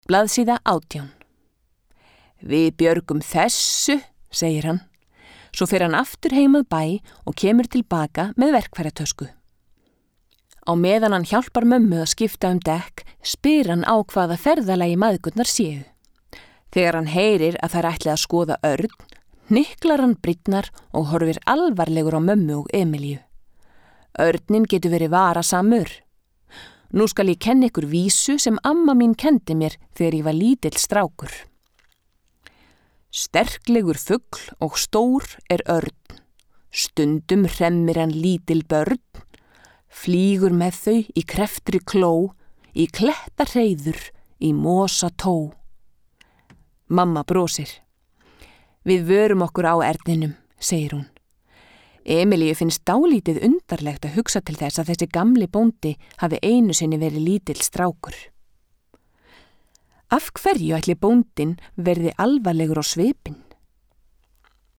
Blaðsíða 18. Við björgum þessu, segir hann. Svo fer hann aftur heim að bæ og kemur tilbaka með verkfæratösku. Á meðan hann hjálpar mömmu að skipta dekk, spyr hann á hvaða ferðalagi mæðgurnar séu. Þegar hann heyrir að þær ætli að skoða Örn, hnyklar hann brýnnar og horfir alvarlegur á mömmu og Emilíu. Örnin getur verið varasamur. Nú skal ég kenna ykkur vísu sem amma mín kendi mér þegar ég var lítill strákur. Sterklegur fugl og stór Örn. Stundum hremmir hann lítil börn. Flýgur með þau í kreftri kló, í klettarhreiður, í mosa tó. Mamma brosir. Við vörum okkur á erninum, segir hún. Emilíu finnst dálítið undarlegt að hugsa til þess að þessi gamli bóndi hafi einu sinni verið lítill strákur. Af hverju ætli bóndinn verði alvarlegur á svipinn?